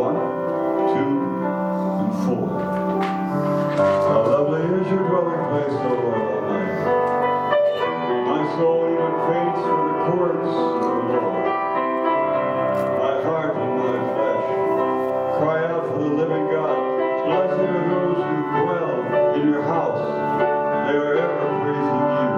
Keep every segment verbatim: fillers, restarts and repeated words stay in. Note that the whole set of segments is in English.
one, two, and four. How lovely is your dwelling place, O Lord Almighty. My soul even faints for the courts of the Lord. My heart and my flesh cry out for the living God. Blessed are those who dwell in your house. They are ever praising you.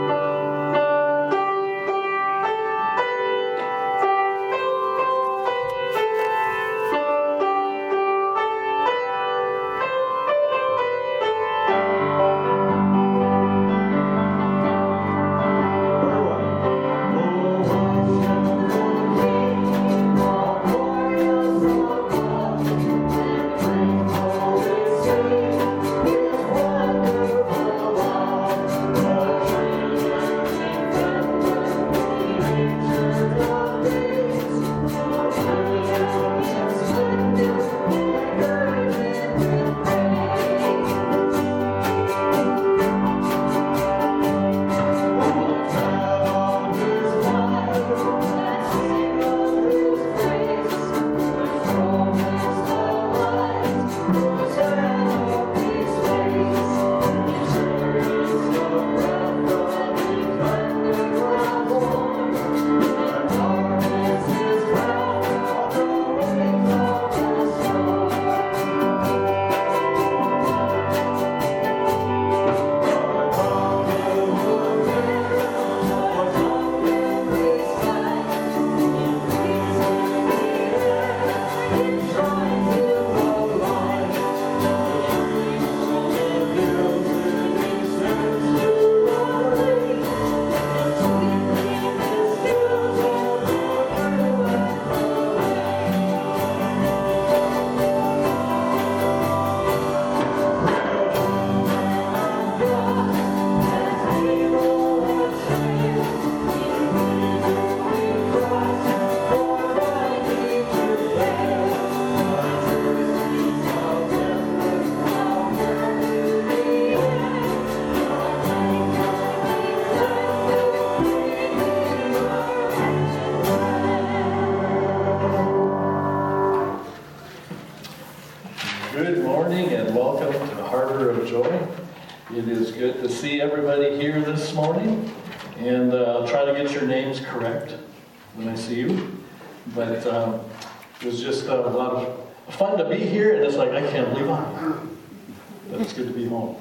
Good morning and welcome to the Harbor of Joy. It is good to see everybody here this morning, and uh, I'll try to get your names correct when I see you. But um, it was just uh, a lot of fun to be here, and it's like, I can't believe I'm But it's good to be home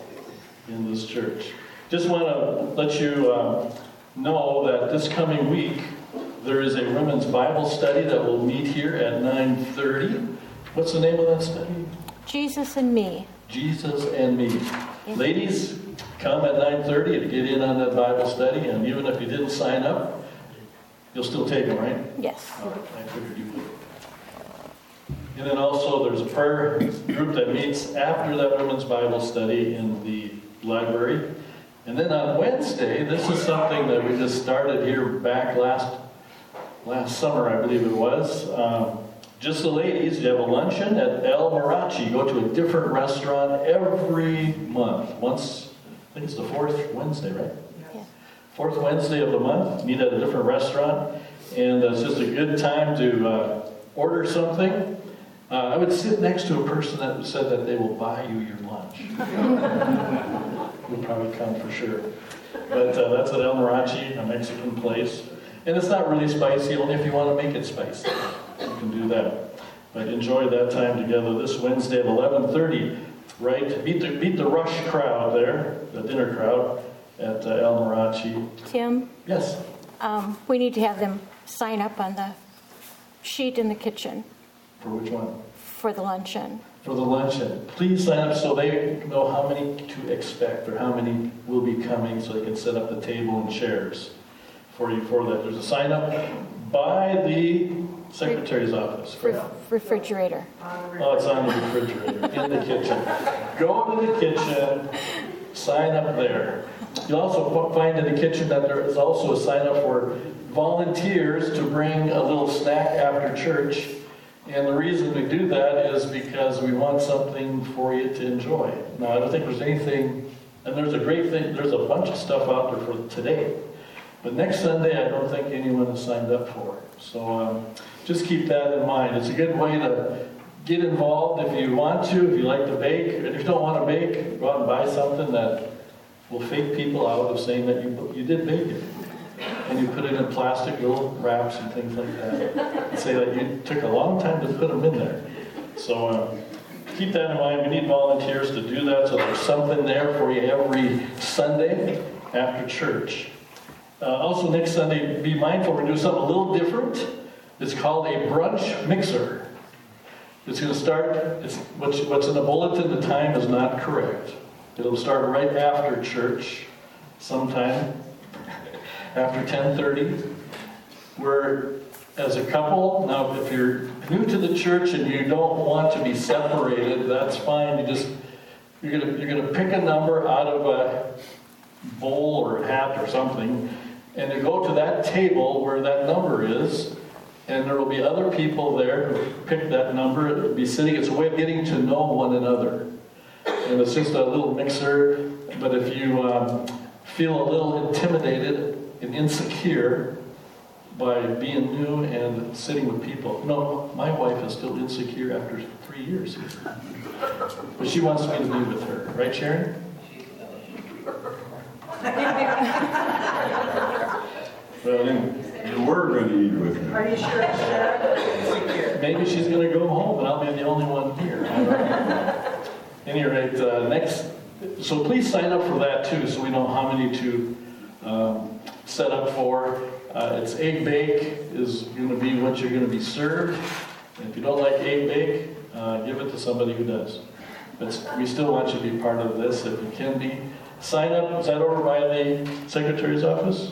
in this church. Just want to let you uh, know that this coming week there is a women's Bible study that will meet here at nine thirty. What's the name of that study? Jesus and Me. Jesus and Me. Yes. Ladies, come at nine thirty to get in on that Bible study, and even if you didn't sign up, you'll still take them, right? Yes. All right, I figured you would. And then also there's a prayer group that meets after that women's Bible study in the library. And then on Wednesday, this is something that we just started here back last last summer, I believe it was. Um, just the ladies, you have a luncheon at El Marachi. You go to a different restaurant every month. Once, I think it's the fourth Wednesday, right? Yeah. Fourth Wednesday of the month, meet at a different restaurant. And uh, it's just a good time to uh, order something. Uh, I would sit next to a person that said that they will buy you your lunch. You'll probably come for sure. But uh, that's at El Marachi, a Mexican place. And it's not really spicy, only if you want to make it spicy. You can do that. But enjoy that time together this Wednesday at eleven thirty, right? Meet the, meet the rush crowd there, the dinner crowd at uh, El Marachi. Tim? Yes? Um, we need to have them sign up on the sheet in the kitchen. For which one? For the luncheon. For the luncheon. Please sign up so they know how many to expect or how many will be coming so they can set up the table and chairs for you for that. There's a sign up by the secretary's office. For Re- refrigerator. Oh, it's on the refrigerator in the kitchen. Go to the kitchen, sign up there. You'll also find in the kitchen that there is also a sign up for volunteers to bring a little snack after church. And the reason we do that is because we want something for you to enjoy. Now, I don't think there's anything, and there's a great thing, there's a bunch of stuff out there for today. But next Sunday, I don't think anyone has signed up for it. So um, just keep that in mind. It's a good way to get involved if you want to, if you like to bake. If you don't want to bake, go out and buy something that will fake people out of saying that you, you did bake it. And you put it in plastic little wraps and things like that. And say that you took a long time to put them in there. So uh, keep that in mind. We need volunteers to do that, so there's something there for you every Sunday after church. Uh, also next Sunday, be mindful, we're going to do something a little different. It's called a brunch mixer. It's going to start, it's, what's, what's in the bulletin, the time is not correct. It'll start right after church, sometime after ten thirty. We're, as a couple, now if you're new to the church and you don't want to be separated, that's fine. You just, you're going to, you're going to pick a number out of a bowl or a hat or something, and you go to that table where that number is, and there will be other people there who pick that number. It'll be sitting, it's a way of getting to know one another. And it's just a little mixer, but if you um, feel a little intimidated and insecure by being new and sitting with people. No, my wife is still insecure after three years here. But she wants me to be with her. Right, Sharon? Well, then, You were going to eat with me. Are you sure it's Sharon? maybe she's going to go home and I'll be the only one here. I don't know. At any rate, uh, next, so please sign up for that too, so we know how many to um, set up for. Uh, it's egg bake is going to be what you're going to be served. And if you don't like egg bake, uh, give it to somebody who does. But we still want you to be part of this if you can be. Sign up, is that over by the secretary's office?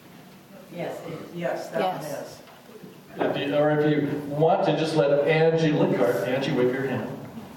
Yes, it- yes, that one Yes. is. If you, or if you want to, just let Angie Lickart, Angie, wave your hand.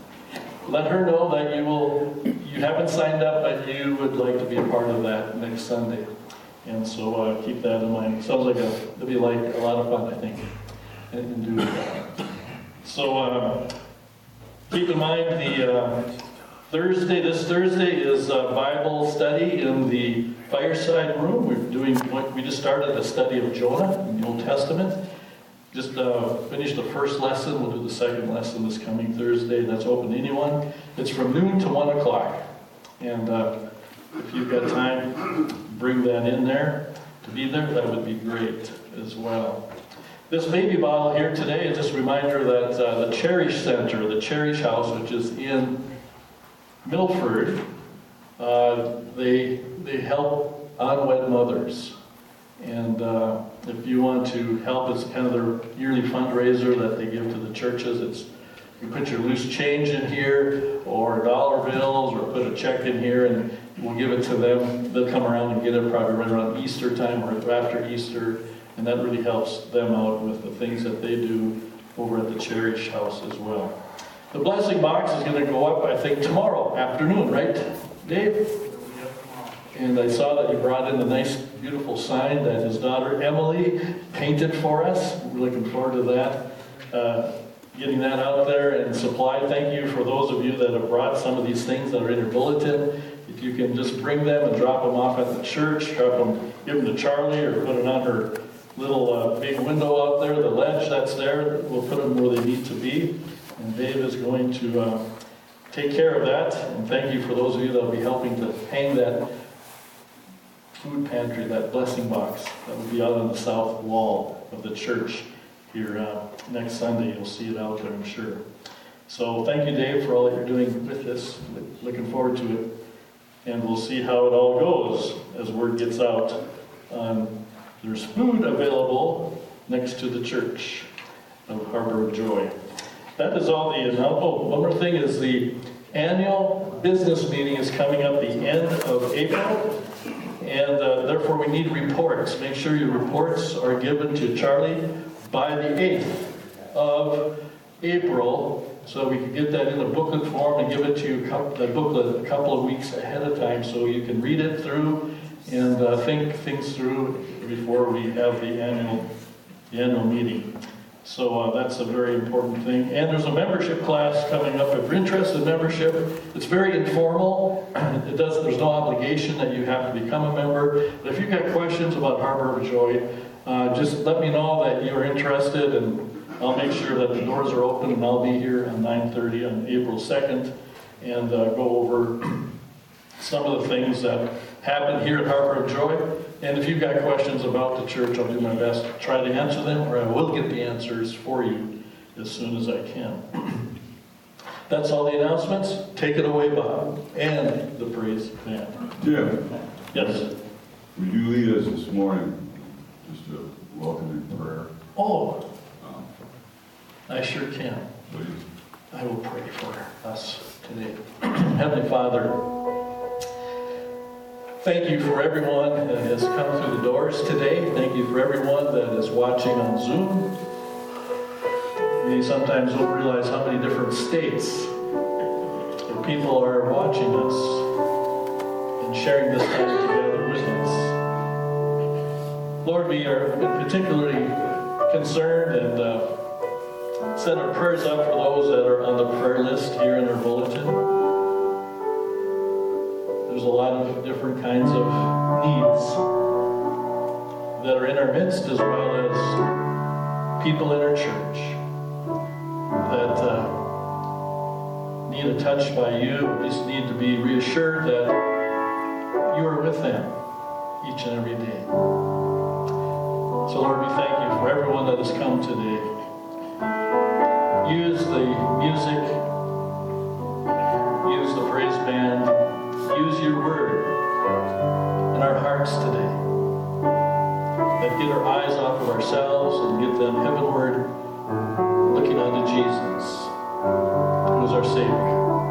Let her know that you will, you haven't signed up, but you would like to be a part of that next Sunday. And so uh, keep that in mind. Sounds like a, it'll be like a lot of fun, I think, and, and do that. So uh, keep in mind the uh, Thursday, this Thursday is a Bible study in the fireside room. We're doing, we just started a study of Jonah in the Old Testament. Just uh, finished the first lesson. We'll do the second lesson this coming Thursday. That's open to anyone. It's from noon to one o'clock. And uh, if you've got time, bring that in there. To be there, that would be great as well. This baby bottle here today is just a reminder that uh, the Cherish Center, the Cherish House, which is in Milford, uh, they they help unwed mothers. And uh, if you want to help, it's kind of their yearly fundraiser that they give to the churches. It's you put your loose change in here, or dollar bills, or put a check in here, and we'll give it to them. They'll come around and get it probably right around Easter time or after Easter, and that really helps them out with the things that they do over at the Cherish House as well. The blessing box is going to go up, I think, tomorrow afternoon, right, Dave? And I saw that you brought in a nice, beautiful sign that his daughter Emily painted for us. We're looking forward to that. Uh, getting that out there and supplied. Thank you for those of you that have brought some of these things that are in your bulletin. If you can just bring them and drop them off at the church, drop them, give them to Charlie, or put them on her little uh, big window out there, the ledge that's there. We'll put them where they need to be. And Dave is going to uh, take care of that. And thank you for those of you that will be helping to hang that food pantry, that blessing box that will be out on the south wall of the church here uh, next Sunday. You'll see it out there, I'm sure. So thank you, Dave, for all that you're doing with this. Looking forward to it. And we'll see how it all goes as word gets out. Um, there's food available next to the church of Harbor of Joy. That is all the announcement. Oh, one more thing is the annual business meeting is coming up the end of April. And uh, therefore we need reports. Make sure your reports are given to Charlie by the eighth of April, so we can get that in a booklet form and give it to you, the booklet, a couple of weeks ahead of time, so you can read it through and uh, think things through before we have the annual, the annual meeting. So uh, that's a very important thing. And there's a membership class coming up. If you're interested in membership, it's very informal. It does, there's no obligation that you have to become a member. But if you've got questions about Harbor of Joy, uh, just let me know that you're interested, and I'll make sure that the doors are open, and I'll be here on nine thirty on April second, and uh, go over some of the things that happen here at Harbor of Joy. And if you've got questions about the church, I'll do my best to try to answer them, or I will get the answers for you as soon as I can. That's all the announcements. Take it away, Bob, and the praise band. Jim, Yes. would you lead us this morning? Just a welcoming prayer, Oh, um, I sure can. please. I will pray for us today. Heavenly Father, thank you for everyone that has come through the doors today. Thank you for everyone that is watching on Zoom. We sometimes don't realize how many different states where people are watching us and sharing this time together with us. Lord, we are particularly concerned and uh, send our prayers up for those that are on the prayer list here in our bulletin. There's a lot of different kinds of needs that are in our midst, as well as people in our church that uh, need a touch by you, at least need to be reassured that you are with them each and every day. So Lord, we thank you for everyone that has come today. Use the music, use the praise band, use your word in our hearts today. That get our eyes off of ourselves and get them heavenward, looking unto Jesus, who is our Savior.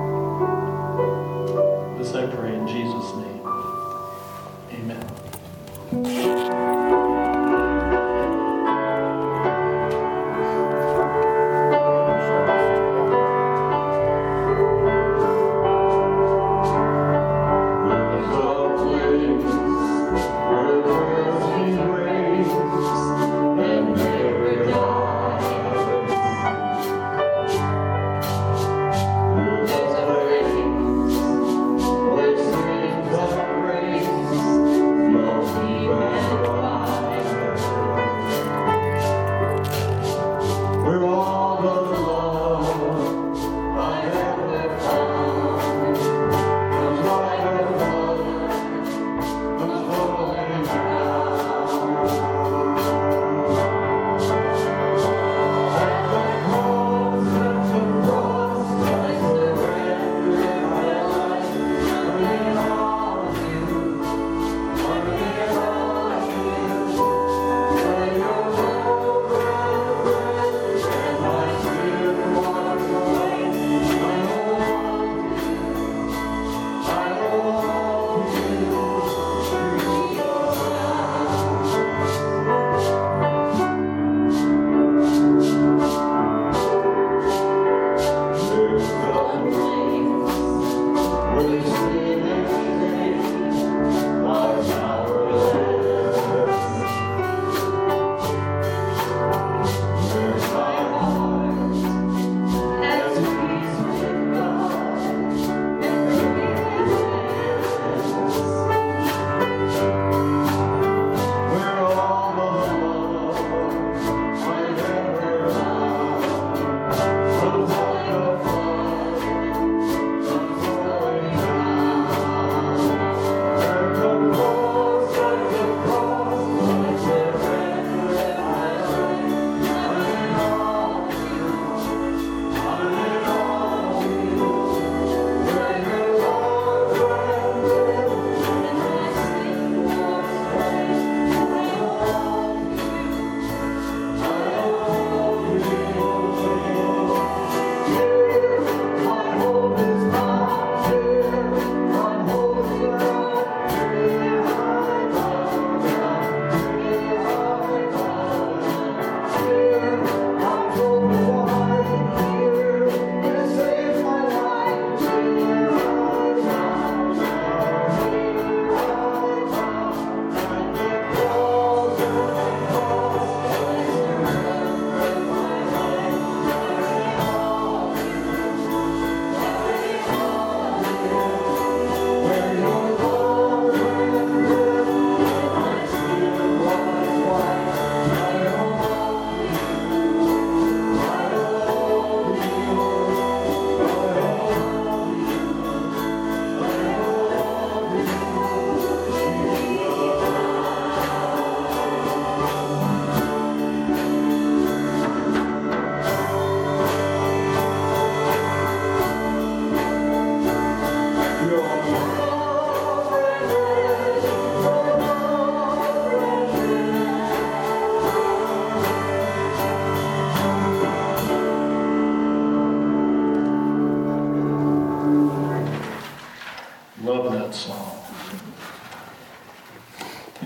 This I pray in Jesus' name. Amen.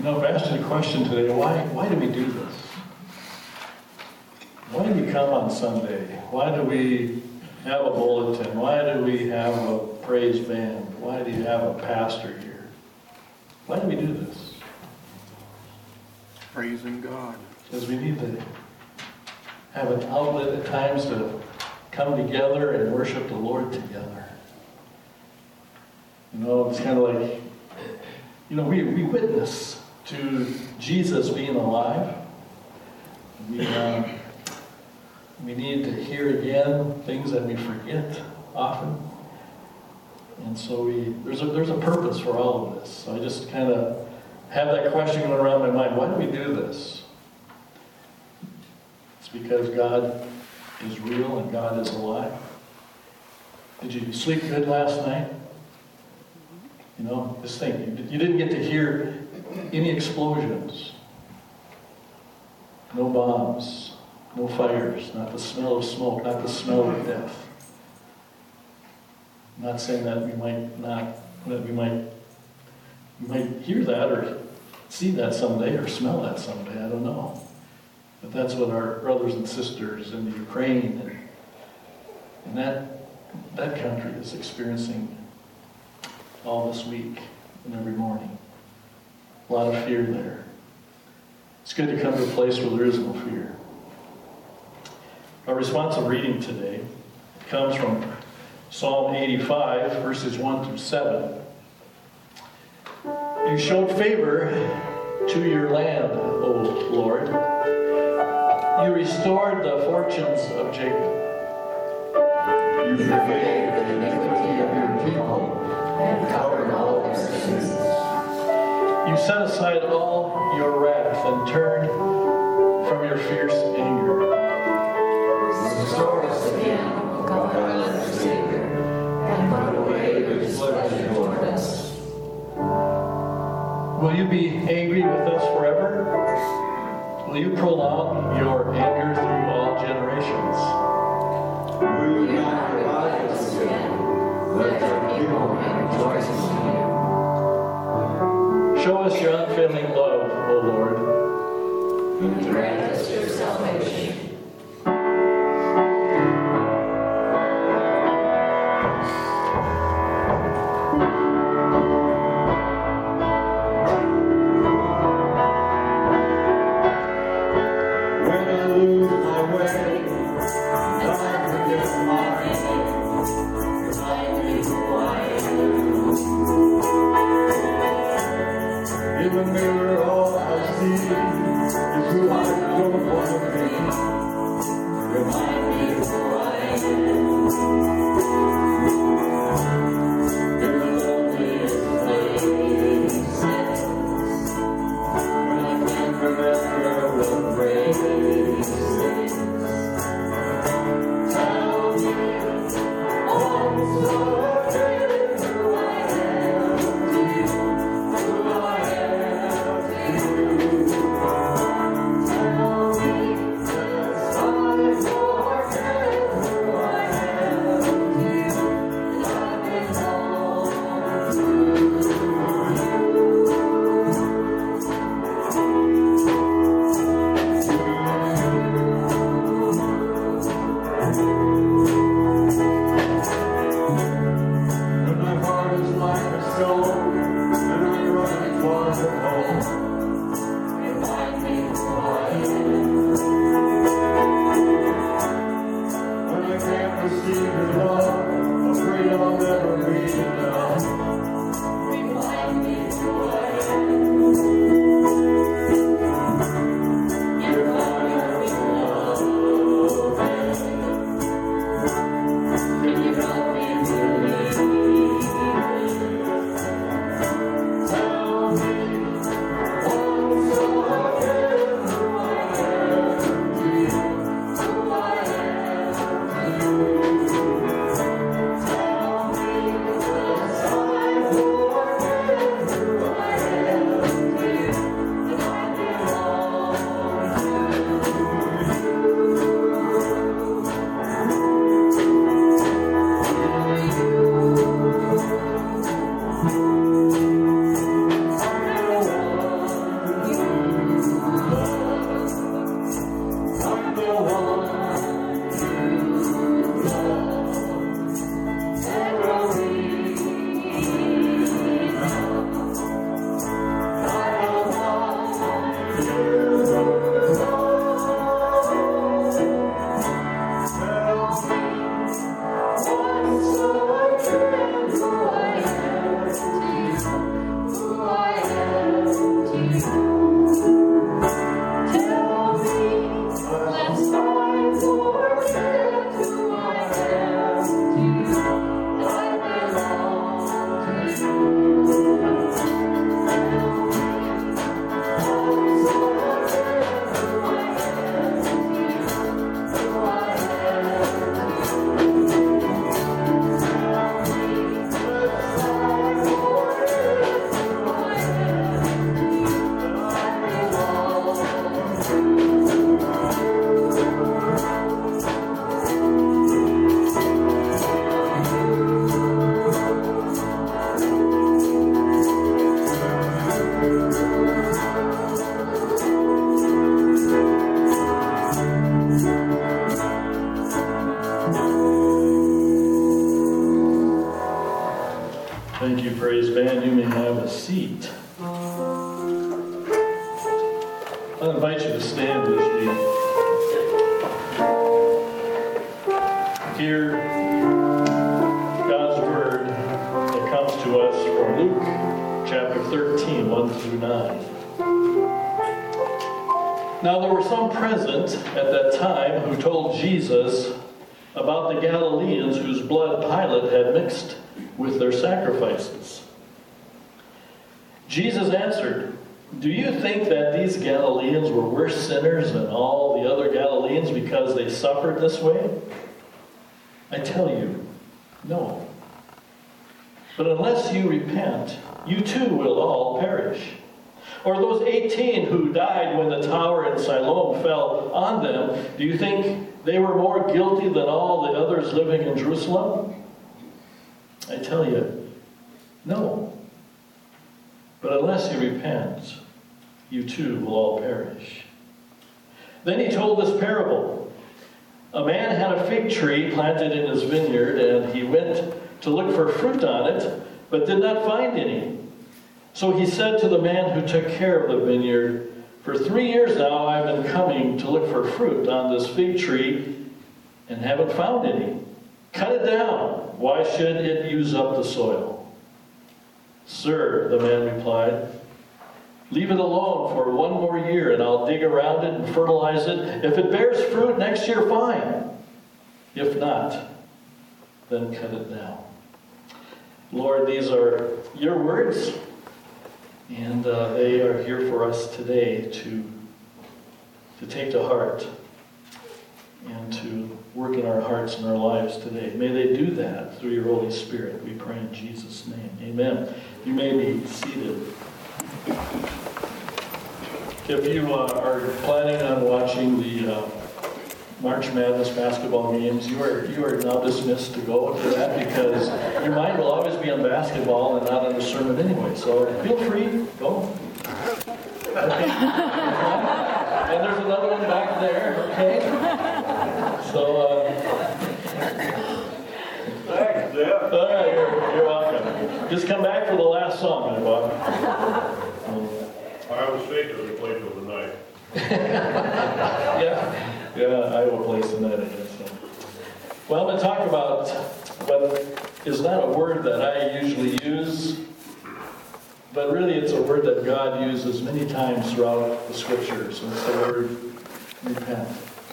You know, I've asked you the question today, why, why do we do this? Why do we come on Sunday? Why do we have a bulletin? Why do we have a praise band? Why do you have a pastor here? Why do we do this? Praising God. Because we need to have an outlet at times to come together and worship the Lord together. You know, it's kind of like, you know, we, we witness to Jesus being alive. We, um, we need to hear again things that we forget often. And so we there's a, there's a purpose for all of this. So I just kind of have that question going around my mind. Why do we do this? It's because God is real and God is alive. Did you sleep good last night? You know, just think, you didn't get to hear any explosions, no bombs, no fires, not the smell of smoke, not the smell of death. I'm not saying that we might not, that we might, we might hear that or see that someday or smell that someday, I don't know. But that's what our brothers and sisters in the Ukraine and, and that, that country is experiencing all this week and every morning. A lot of fear there. It's good to come to a place where there is no fear. Our responsive reading today comes from Psalm eighty-five, verses one through seven. You showed favor to your land, O Lord. You restored the fortunes of Jacob. You forgave the iniquity of your people and covered all their sins. You set aside all your wrath and turned from your fierce anger. Restore us again, O God, our Savior, and put away your displeasure toward us. Will you be angry with us forever? Will you prolong your anger through all generations? Will you not revive us again? Let your people rejoice in you. Show us your unfailing love, O Lord. And grant us your salvation. When I lose my way, I forget my name. Remind me who I am. In the mirror, all I see is who I don't want to be. Remind me who I am. Thank you, praise band. You may have a seat. I invite you to stand as we hear God's word that comes to us from Luke chapter thirteen, one through nine. Now there were some present at that time who told Jesus about the Galileans whose blood Pilate had mixed with their sacrifices. Jesus answered, "Do you think that these Galileans were worse sinners than all the other Galileans because they suffered this way? I tell you, no. But unless you repent, you too will all perish. Or those eighteen who died when the tower in Siloam fell on them, do you think they were more guilty than all the others living in Jerusalem? I tell you, no. But unless you repent, you too will all perish." Then he told this parable. A man had a fig tree planted in his vineyard, and he went to look for fruit on it, but did not find any. So he said to the man who took care of the vineyard, "For three years now I've been coming to look for fruit on this fig tree and haven't found any. Cut it down. Why should it use up the soil?" "Sir," the man replied, "leave it alone for one more year and I'll dig around it and fertilize it. If it bears fruit next year, fine. If not, then cut it down." Lord, these are your words. And uh, they are here for us today to, to take to heart and to work in our hearts and our lives today. May they do that through your Holy Spirit. We pray in Jesus' name. Amen. You may be seated. If you uh, are planning on watching the uh, March Madness basketball games, you are you are now dismissed to go to that because your mind will always be on basketball and not on the sermon anyway. So feel free, go. Okay. And there's another one back there. Okay. So. Uh, Thanks, Jeff. all right, you're, you're welcome. Just come back for the last song, then, Bob. Um, Iowa State doesn't play till tonight. yeah. Yeah, Iowa plays tonight, I guess. So. Well, I'm going to talk about what is not a word that I usually use, but really it's a word that God uses many times throughout the Scriptures, and it's the word repent.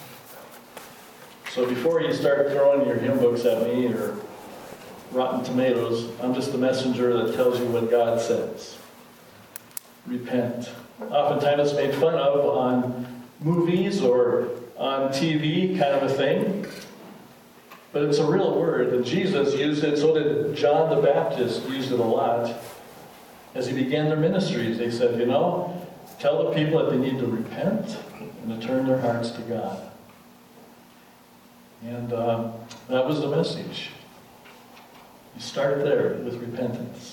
So before you start throwing your hymn books at me or rotten tomatoes, I'm just the messenger that tells you what God says. Repent. Oftentimes it's made fun of on movies or on T V, kind of a thing. But it's a real word, and Jesus used it, so did John the Baptist used it a lot. As he began their ministries, they said, you know, tell the people that they need to repent and to turn their hearts to God. And um, that was the message. You start there with repentance.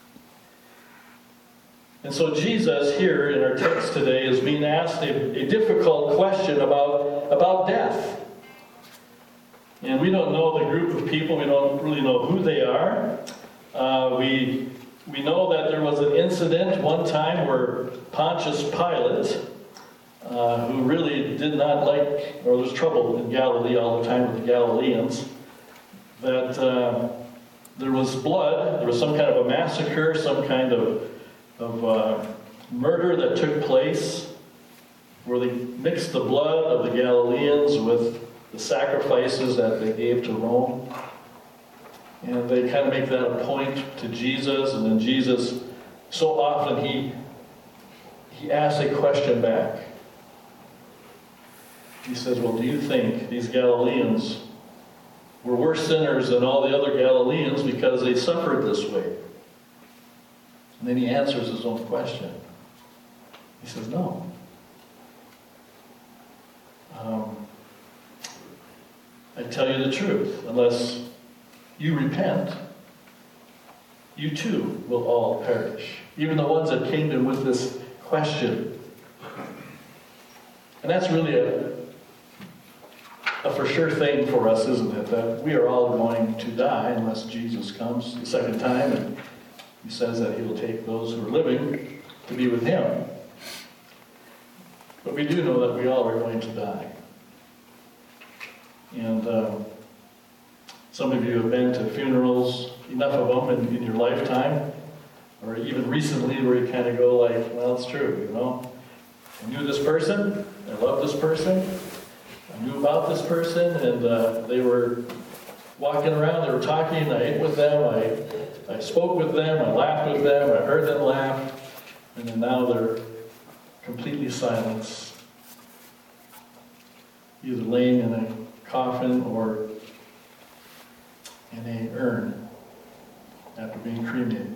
And so Jesus here in our text today is being asked a, a difficult question about, about death. And we don't know the group of people. We don't really know who they are. Uh, we, we know that there was an incident one time where Pontius Pilate, uh, who really did not like, or there was trouble in Galilee all the time with the Galileans, that uh, there was blood, there was some kind of a massacre, some kind of of uh, murder that took place where they mixed the blood of the Galileans with the sacrifices that they gave to Rome. And they kind of make that a point to Jesus, and then Jesus, so often he he asks a question back. He says, well, do you think these Galileans were worse sinners than all the other Galileans because they suffered this way? And then he answers his own question. He says, no. Um, I tell you the truth, unless you repent, you too will all perish. Even the ones that came to him with this question. And that's really a, a for sure thing for us, isn't it? That we are all going to die unless Jesus comes the second time and He says that he will take those who are living to be with him. But we do know that we all are going to die. And um, some of you have been to funerals, enough of them in, in your lifetime, or even recently where you kind of go like, well, it's true, you know. I knew this person, I love this person, I knew about this person, and uh, they were walking around, they were talking, I ate with them, I, I spoke with them, I laughed with them, I heard them laugh, and then now they're completely silenced, either laying in a coffin or in a urn after being cremated.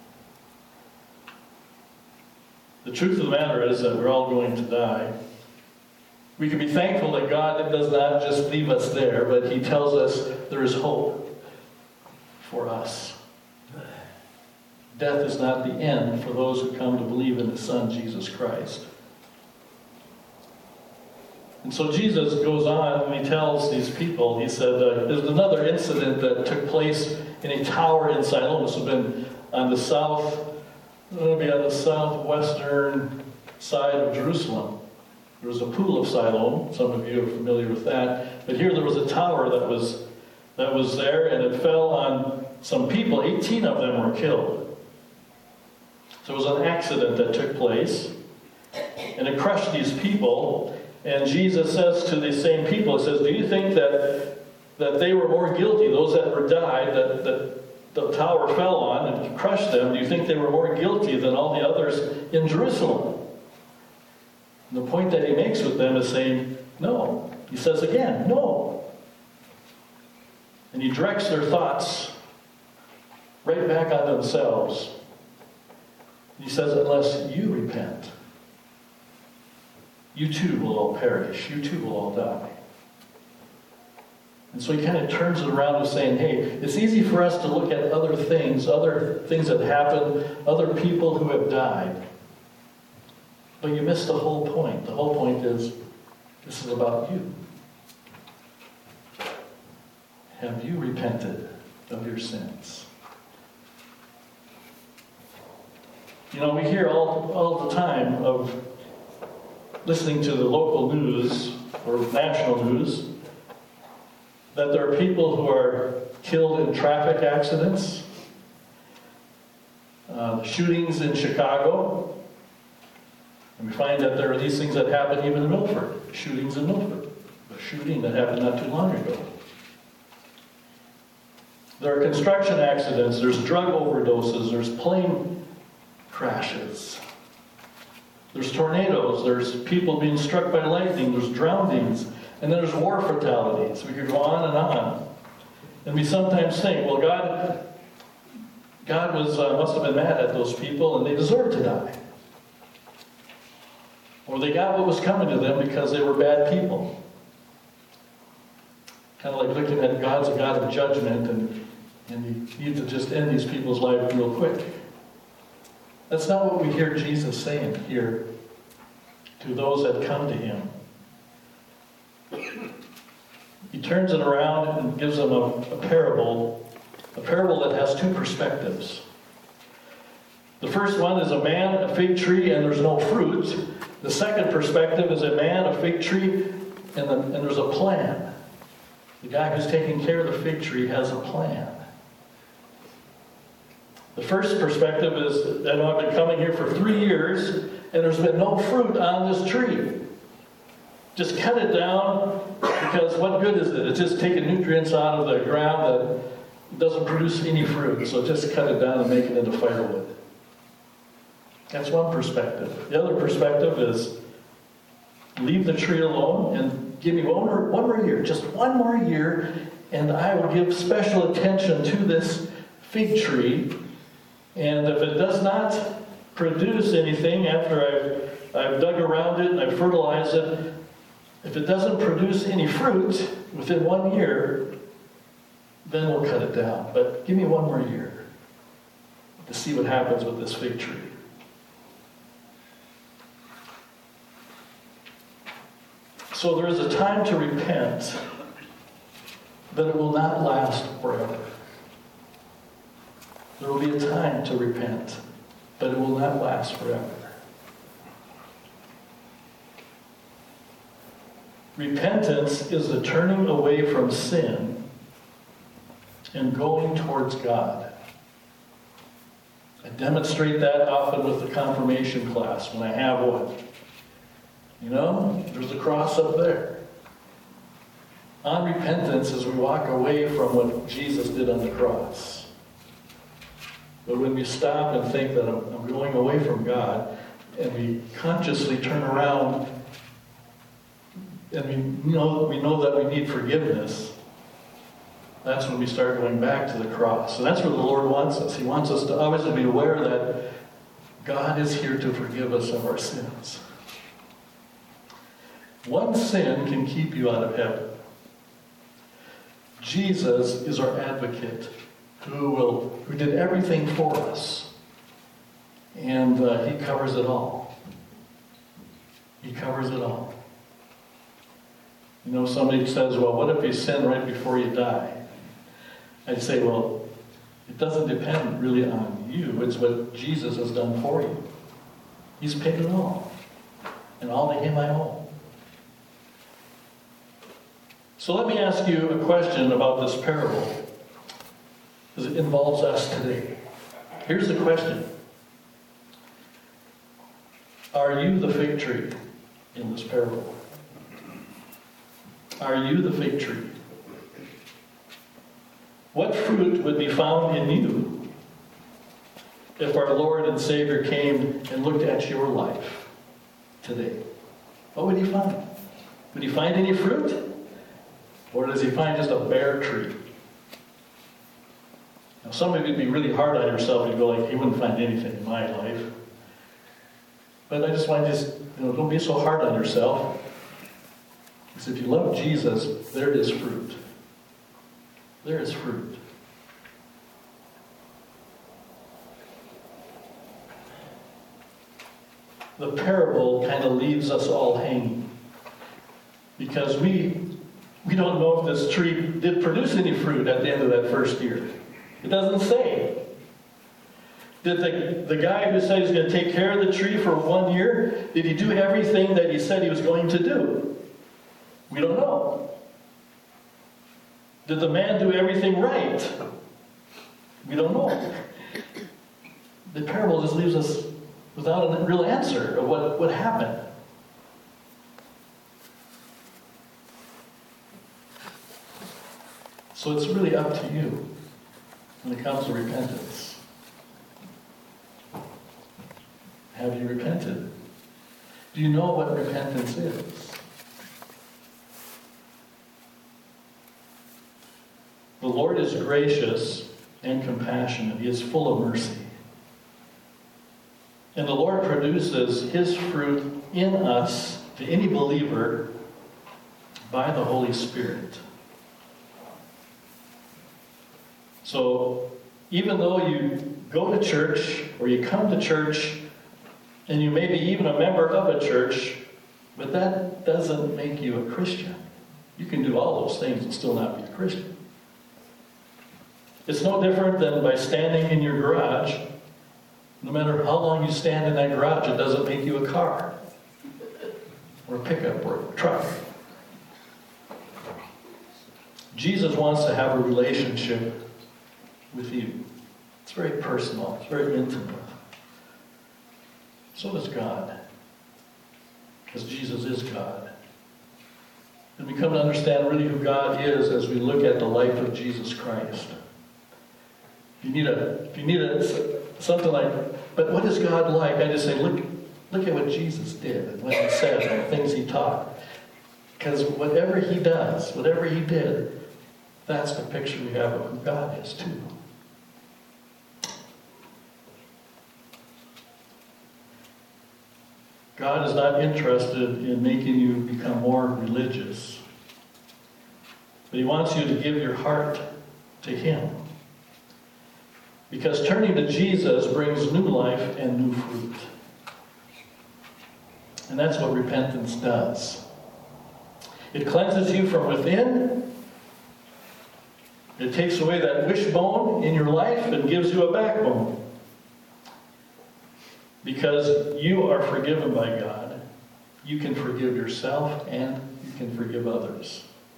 The truth of the matter is that we're all going to die. We can be thankful that God does not just leave us there, but he tells us there is hope for us. Death is not the end for those who come to believe in his Son, Jesus Christ. And so Jesus goes on and he tells these people, he said, uh, there's another incident that took place in a tower in Siloam. This has been on the south, it'll be on the southwestern side of Jerusalem. There was a pool of Siloam. Some of you are familiar with that. But here there was a tower that was that was there, and it fell on some people. eighteen of them were killed. So it was an accident that took place, and it crushed these people. And Jesus says to these same people, he says, do you think that that they were more guilty, those that were died, that, that the tower fell on and crushed them, do you think they were more guilty than all the others in Jerusalem? And the point that he makes with them is saying, no. He says again, no. And he directs their thoughts right back on themselves. He says, unless you repent, you too will all perish. You too will all die. And so he kind of turns it around to saying, hey, it's easy for us to look at other things, other things that happened, other people who have died. But you missed the whole point. The whole point is, this is about you. Have you repented of your sins? You know, we hear all, all the time of listening to the local news or national news that there are people who are killed in traffic accidents, uh, shootings in Chicago. And we find that there are these things that happen even in Milford. Shootings in Milford. A shooting that happened not too long ago. There are construction accidents. There's drug overdoses. There's plane crashes. There's tornadoes. There's people being struck by lightning. There's drownings. And then there's war fatalities. We could go on and on. And we sometimes think, well, God, God was uh, must have been mad at those people and they deserved to die. Or they got what was coming to them because they were bad people. Kind of like looking at God's a God of judgment and, and you need to just end these people's lives real quick. That's not what we hear Jesus saying here to those that come to him. He turns it around and gives them a, a parable, a parable that has two perspectives. The first one is a man, a fig tree, and there's no fruit. The second perspective is a man, a fig tree, and, the, and there's a plan. The guy who's taking care of the fig tree has a plan. The first perspective is, I know I've been coming here for three years, and there's been no fruit on this tree. Just cut it down, because what good is it? It's just taking nutrients out of the ground that doesn't produce any fruit. So just cut it down and make it into firewood. That's one perspective. The other perspective is leave the tree alone and give me one more, one more year, just one more year, and I will give special attention to this fig tree. And if it does not produce anything after I've, I've dug around it and I've fertilized it, if it doesn't produce any fruit within one year, then we'll cut it down. But give me one more year to see what happens with this fig tree. So there is a time to repent, but it will not last forever. There will be a time to repent, but it will not last forever. Repentance is the turning away from sin and going towards God. I demonstrate that often with the confirmation class when I have one. You know, there's a cross up there. On repentance as we walk away from what Jesus did on the cross. But when we stop and think that I'm, I'm going away from God, and we consciously turn around and we know, we know that we need forgiveness, that's when we start going back to the cross. And that's where the Lord wants us. He wants us to always be aware that God is here to forgive us of our sins. One sin can keep you out of heaven. Jesus is our advocate who will who did everything for us. And uh, he covers it all. He covers it all. You know, somebody says, well, what if you sin right before you die? I'd say, well, it doesn't depend really on you. It's what Jesus has done for you. He's paid it all. And all to him I owe. So let me ask you a question about this parable, because it involves us today. Here's the question. Are you the fig tree in this parable? Are you the fig tree? What fruit would be found in you if our Lord and Savior came and looked at your life today? What would he find? Would he find any fruit? Or does he find just a bare tree? Now, some of you would be really hard on yourself and go like, he wouldn't find anything in my life. But I just want to just, you know, don't be so hard on yourself. Because if you love Jesus, there is fruit. There is fruit. The parable kind of leaves us all hanging. Because we we don't know if this tree did produce any fruit at the end of that first year. It doesn't say. Did the, the guy who said he's going to take care of the tree for one year, did he do everything that he said he was going to do? We don't know. Did the man do everything right? We don't know. The parable just leaves us without a real answer of what, what happened. So it's really up to you when it comes to repentance. Have you repented? Do you know what repentance is? The Lord is gracious and compassionate. He is full of mercy. And the Lord produces his fruit in us, to any believer, by the Holy Spirit. So, even though you go to church, or you come to church, and you may be even a member of a church, but that doesn't make you a Christian. You can do all those things and still not be a Christian. It's no different than by standing in your garage. No matter how long you stand in that garage, it doesn't make you a car, or a pickup, or a truck. Jesus wants to have a relationship with you. It's very personal. It's very intimate. So does God. Because Jesus is God. And we come to understand really who God is as we look at the life of Jesus Christ. If you need a, if you need a, something like, but what is God like? I just say, look, look at what Jesus did and what he said and the things he taught. Because whatever he does, whatever he did, that's the picture we have of who God is too. God is not interested in making you become more religious. But he wants you to give your heart to him. Because turning to Jesus brings new life and new fruit. And that's what repentance does. It cleanses you from within, It takes away that wishbone in your life and gives you a backbone. Because you are forgiven by God, you can forgive yourself and you can forgive others.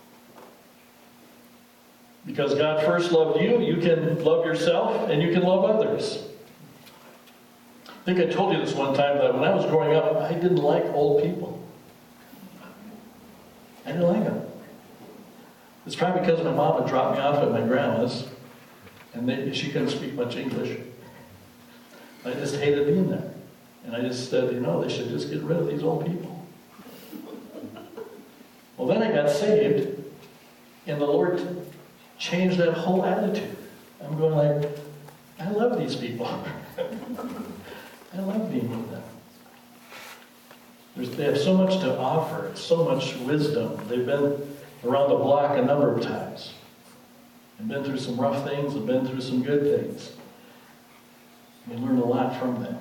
Because God first loved you, you can love yourself and you can love others. I think I told you this one time that when I was growing up, I didn't like old people. I didn't like them. It's probably because my mom had dropped me off at my grandma's and they, she couldn't speak much English. I just hated being there. And I just said, you know, they should just get rid of these old people. Well, then I got saved, and the Lord changed that whole attitude. I'm going like, I love these people. I love being with them. There's, they have so much to offer, so much wisdom. They've been around the block a number of times. They've been through some rough things, they've been through some good things. We learn a lot from them.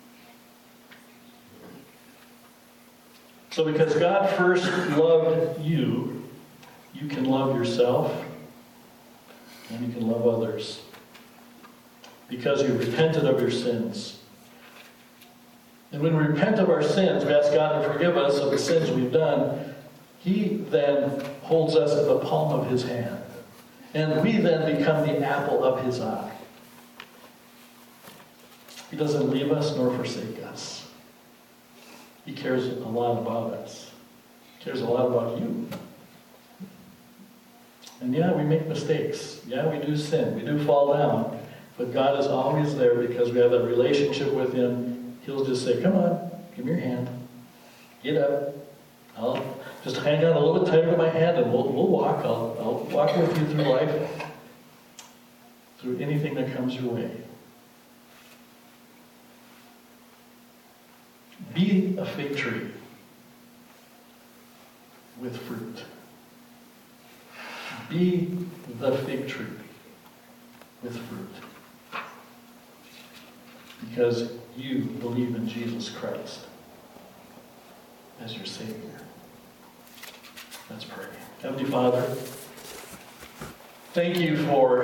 So because God first loved you, you can love yourself and you can love others. Because you repented of your sins. And when we repent of our sins, we ask God to forgive us of the sins we've done. He then holds us in the palm of His hand. And we then become the apple of His eye. He doesn't leave us nor forsake us. He cares a lot about us. He cares a lot about you. And yeah, we make mistakes. Yeah, we do sin. We do fall down. But God is always there because we have that relationship with Him. He'll just say, come on, give me your hand. Get up. I'll just hang on a little bit tighter to my hand and we'll, we'll walk. I'll, I'll walk with you through life, through anything that comes your way. Be a fig tree with fruit. Be the fig tree with fruit. Because you believe in Jesus Christ as your Savior. Let's pray. Heavenly Father, thank you for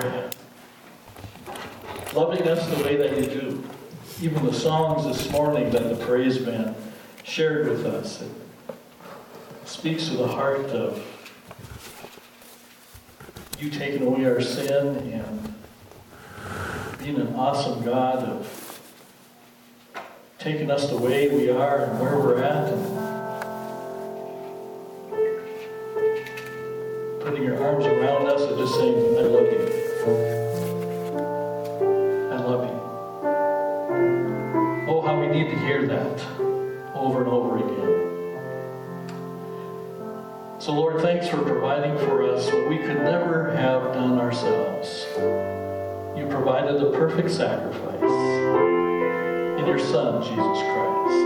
loving us the way that you do. Even the songs this morning that the praise band shared with us, it speaks to the heart of you taking away our sin and being an awesome God of taking us the way we are and where we're at and putting your arms around us and just saying, I love you. I love you. Oh, how we need to hear that over and over again. So Lord, thanks for providing for us what we could never have done ourselves. You provided a perfect sacrifice in your Son, Jesus Christ,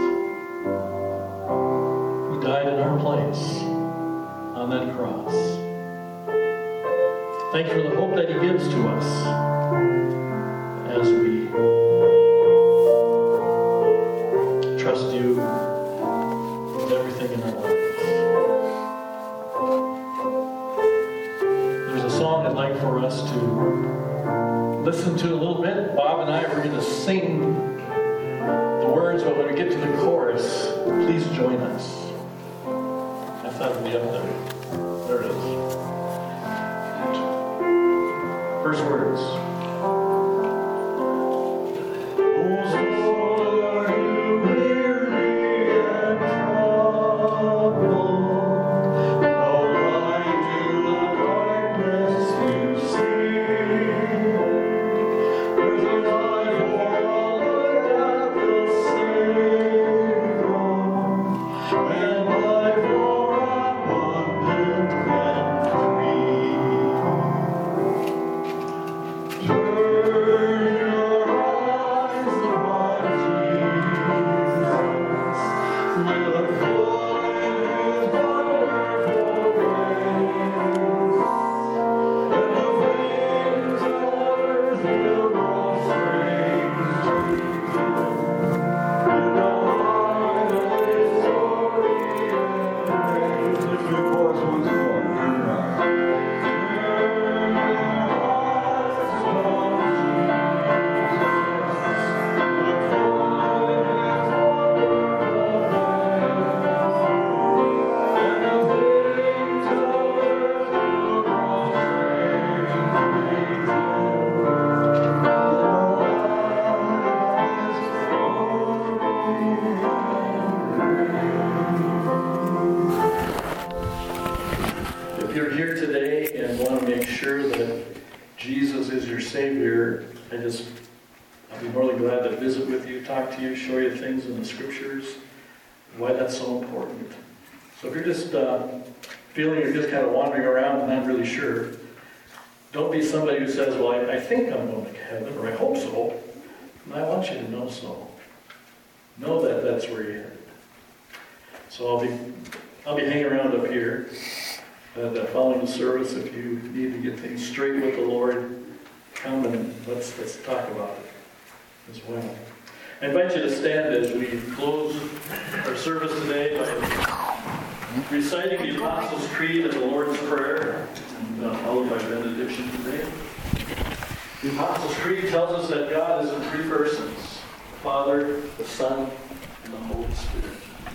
who died in our place on that cross. Thank you for the hope that He gives to us as we trust you with everything in our lives. There's a song I'd like for us to listen to a little bit. Bob and I are going to sing the words, but when we get to the chorus, please join us. I thought it'd be up there. There it is. First words. I just, I'll be more than glad to visit with you, talk to you, show you things in the scriptures, why that's so important. So if you're just uh, feeling you're just kind of wandering around and not really sure, don't be somebody who says, well, I, I think I'm going to heaven, or I hope so. And I want you to know so. Know that that's where you're headed. So I'll be, I'll be hanging around up here. And uh, following the service, if you need to get things straight with the Lord, come and let's let's talk about it as well. I invite you to stand as we close our service today by reciting the Apostles' Creed and the Lord's Prayer, and uh, followed by benediction today. The Apostles' Creed tells us that God is in three persons: the Father, the Son, and the Holy Spirit.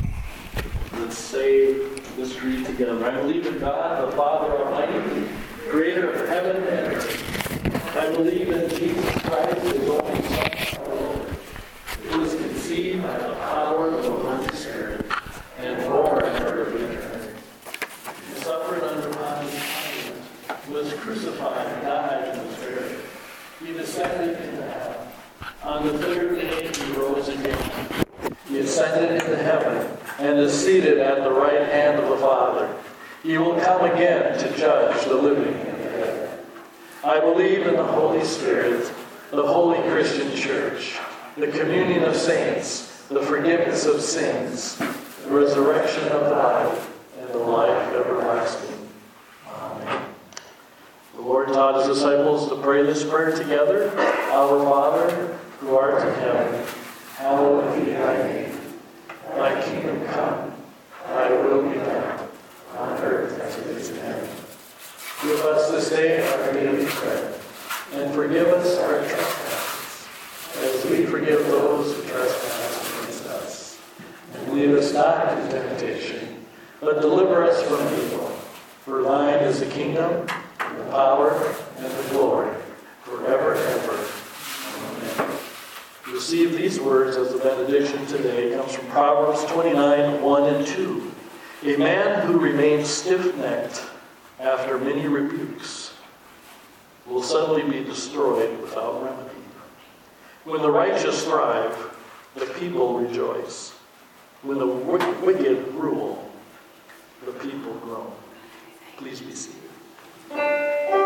Let's say this creed together. I believe in God, the Father Almighty, creator of heaven and earth. I believe in Jesus Christ, his only Son, our Lord, who was conceived by the power of the Holy Spirit and born of the Virgin Mary. He suffered under Pontius Pilate, was crucified, and died, and was buried. He descended into hell. On the third day he rose again. He ascended into heaven and is seated at the right hand of the Father. He will come again to judge the living and the dead. I believe in the Holy Spirit, the holy Christian church, the communion of saints, the forgiveness of sins, the resurrection of the body, and the life everlasting. Amen. The Lord taught his disciples to pray this prayer together. Our Father, who art in heaven, hallowed be thy name. Thy kingdom come, thy will be done, on earth as it is in heaven. Give us this day our daily bread, and forgive us our trespasses, as we forgive those who trespass against us. And lead us not into temptation, but deliver us from evil. For thine is the kingdom, the power, and the glory, forever and ever. Amen. Receive these words as the benediction today. It comes from Proverbs twenty-nine, one and two. A man who remains stiff-necked after many rebukes will suddenly be destroyed without remedy. When the righteous thrive, the people rejoice. When the wicked rule, the people groan. Please be seated.